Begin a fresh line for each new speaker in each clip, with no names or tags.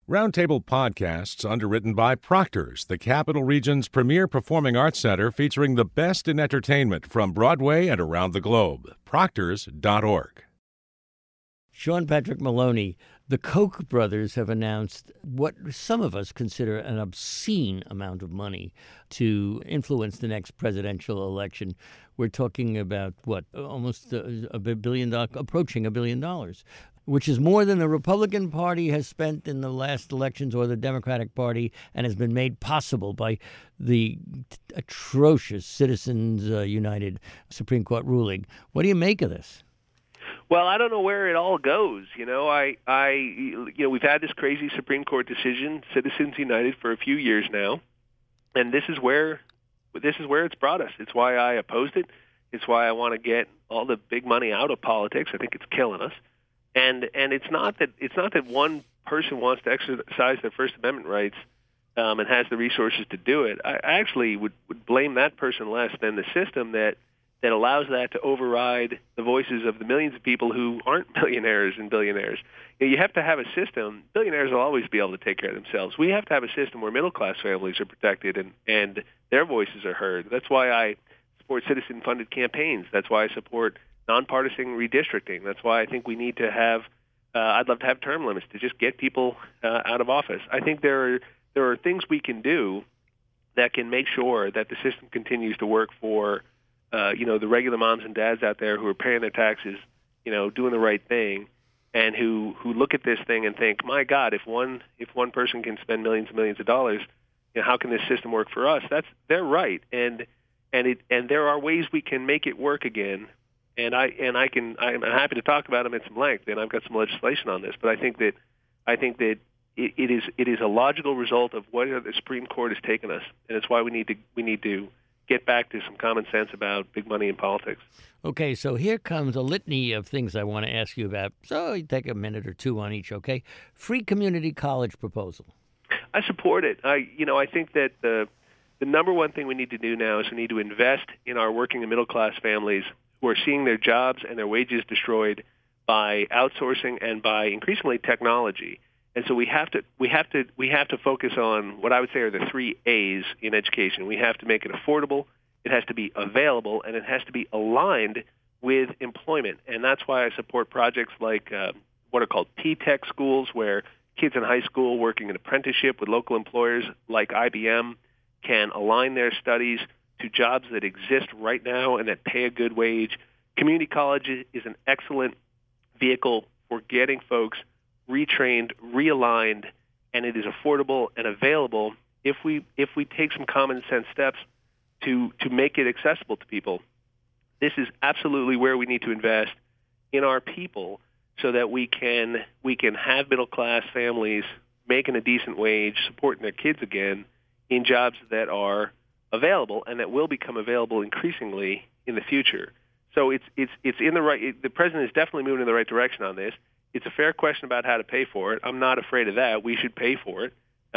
Roundtable Podcasts, underwritten by Proctor's, the Capital Region's premier performing arts center featuring the best in entertainment from Broadway and around the globe. Proctors.org.
Sean Patrick Maloney, the Koch brothers have announced what some of us consider an obscene amount of money to influence the next presidential election. We're talking about, almost a billion, approaching $1 billion, which is more than the Republican Party has spent in the last elections or the Democratic Party, and has been made possible by the atrocious Citizens United Supreme Court ruling. What do you make of this?
Well, I don't know where it all goes. We've had this crazy Supreme Court decision, Citizens United, for a few years now, and this is where it's brought us. It's why I opposed it. It's why I want to get all the big money out of politics. I think it's killing us. And it's not that one person wants to exercise their First Amendment rights and has the resources to do it. I actually would blame that person less than the system that allows that to override the voices of the millions of people who aren't millionaires and billionaires. You have to have a system. Billionaires will always be able to take care of themselves. We have to have a system where middle-class families are protected and their voices are heard. That's why I support citizen-funded campaigns. That's why I support nonpartisan redistricting. That's why I think we need to have, I'd love to have term limits to just get people out of office. I think there are things we can do that can make sure that the system continues to work for the regular moms and dads out there who are paying their taxes, doing the right thing, and who look at this thing and think, my God, if one person can spend millions and millions of dollars, how can this system work for us? They're right, and there are ways we can make it work again. And I'm happy to talk about them at some length, and I've got some legislation on this. But I think that it is a logical result of where the Supreme Court has taken us, and it's why we need to get back to some common sense about big money in politics.
Okay, so here comes a litany of things I want to ask you about. So you take a minute or two on each, okay? Free community college proposal.
I support it. I think that the number one thing we need to do now is we need to invest in our working and middle class families who are seeing their jobs and their wages destroyed by outsourcing and by increasingly technology. And so we have to focus on what I would say are the 3 A's in education. We have to make it affordable, it has to be available, and it has to be aligned with employment. And that's why I support projects like what are called T-Tech schools, where kids in high school working an apprenticeship with local employers like IBM can align their studies to jobs that exist right now and that pay a good wage. Community college is an excellent vehicle for getting folks retrained, realigned, and it is affordable and available if we take some common sense steps to make it accessible to people. This is absolutely where we need to invest in our people so that we can have middle class families making a decent wage, supporting their kids again in jobs that are available and that will become available increasingly in the future. So it's in the right. The president is definitely moving in the right direction on this. It's a fair question about how to pay for it. I'm not afraid of that. We should pay for it.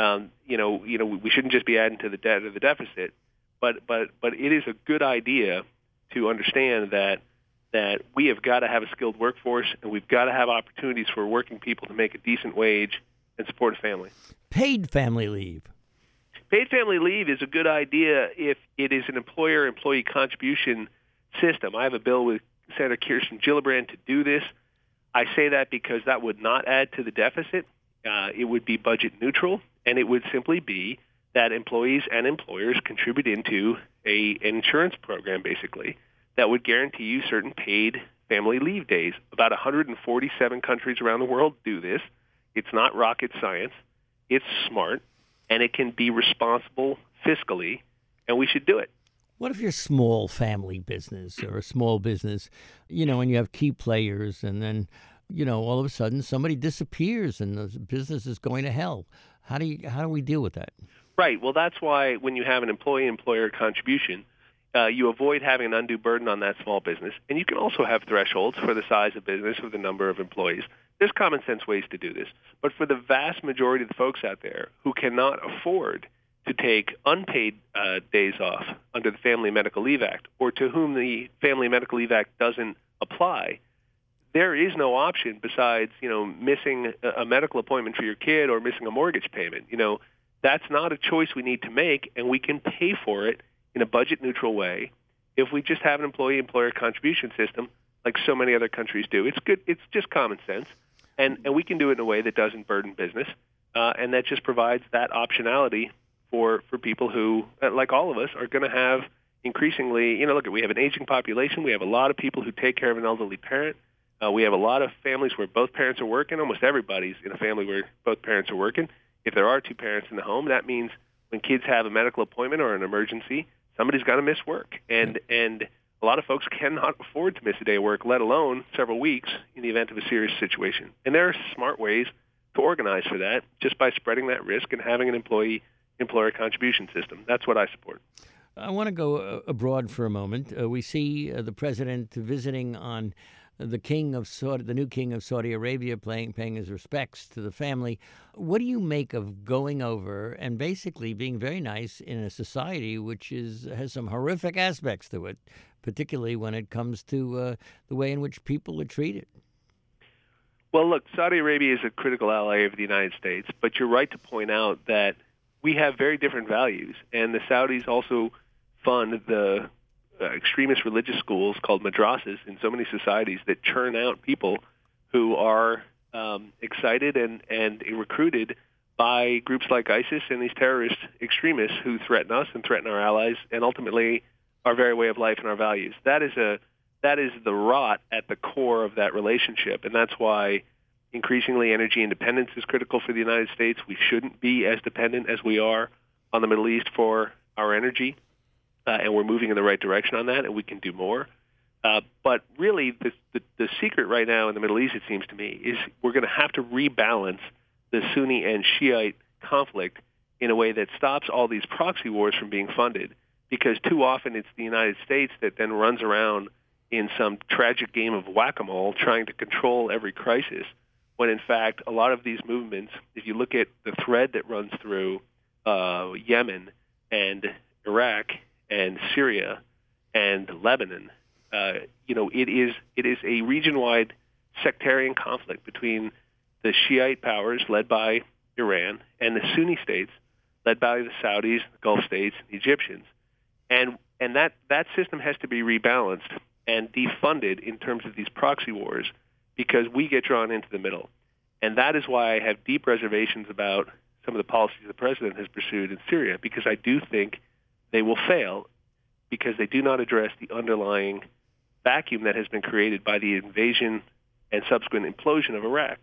We shouldn't just be adding to the debt or the deficit. But it is a good idea to understand that we have got to have a skilled workforce, and we've got to have opportunities for working people to make a decent wage and support a family.
Paid family leave.
Paid family leave is a good idea if it is an employer-employee contribution system. I have a bill with Senator Kirsten Gillibrand to do this. I say that because that would not add to the deficit. It would be budget neutral, and it would simply be that employees and employers contribute into an insurance program, basically, that would guarantee you certain paid family leave days. About 147 countries around the world do this. It's not rocket science. It's smart, and it can be responsible fiscally, and we should do it.
What if you're a small family business or a small business, and you have key players, and then, all of a sudden somebody disappears and the business is going to hell? How do we deal with that?
Right. Well, that's why when you have an employee-employer contribution, you avoid having an undue burden on that small business. And you can also have thresholds for the size of business or the number of employees. There's common sense ways to do this. But for the vast majority of the folks out there who cannot afford to take unpaid days off under the Family Medical Leave Act, or to whom the Family Medical Leave Act doesn't apply, there is no option besides, missing a medical appointment for your kid or missing a mortgage payment. That's not a choice we need to make, and we can pay for it in a budget-neutral way if we just have an employee-employer contribution system like so many other countries do. It's good. It's just common sense, and we can do it in a way that doesn't burden business, and that just provides that optionality for people who, like all of us, are going to have increasingly, look, we have an aging population. We have a lot of people who take care of an elderly parent. We have a lot of families where both parents are working. Almost everybody's in a family where both parents are working. If there are two parents in the home, that means when kids have a medical appointment or an emergency, somebody's got to miss work. And a lot of folks cannot afford to miss a day of work, let alone several weeks in the event of a serious situation. And there are smart ways to organize for that just by spreading that risk and having an employee-employer contribution system. That's what I support.
I want to go abroad for a moment. We see the president visiting on the new king of Saudi Arabia, paying his respects to the family. What do you make of going over and basically being very nice in a society which has some horrific aspects to it, particularly when it comes to the way in which people are treated?
Well, look, Saudi Arabia is a critical ally of the United States, but you're right to point out that we have very different values, and the Saudis also fund the extremist religious schools called madrasas in so many societies that churn out people who are excited and recruited by groups like ISIS and these terrorist extremists who threaten us and threaten our allies and ultimately our very way of life and our values. That is the rot at the core of that relationship, and that's why increasingly energy independence is critical for the United States. We shouldn't be as dependent as we are on the Middle East for our energy. And we're moving in the right direction on that, and we can do more. But really, the secret right now in the Middle East, it seems to me, is we're going to have to rebalance the Sunni and Shiite conflict in a way that stops all these proxy wars from being funded, because too often it's the United States that then runs around in some tragic game of whack-a-mole trying to control every crisis, when in fact a lot of these movements, if you look at the thread that runs through Yemen and Iraq and Syria and Lebanon, it is a region-wide sectarian conflict between the Shiite powers led by Iran and the Sunni states led by the Saudis, the Gulf states, the Egyptians, and that system has to be rebalanced and defunded in terms of these proxy wars, because we get drawn into the middle, and that is why I have deep reservations about some of the policies the president has pursued in Syria, because I do think they will fail because they do not address the underlying vacuum that has been created by the invasion and subsequent implosion of Iraq.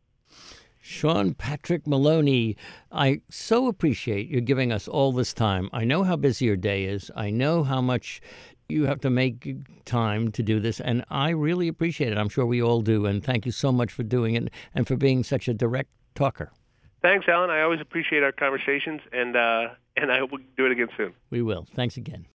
Sean Patrick Maloney, I so appreciate you giving us all this time. I know how busy your day is. I know how much you have to make time to do this, and I really appreciate it. I'm sure we all do, and thank you so much for doing it and for being such a direct talker.
Thanks, Alan. I always appreciate our conversations, and I hope we can do it again soon.
We will. Thanks again.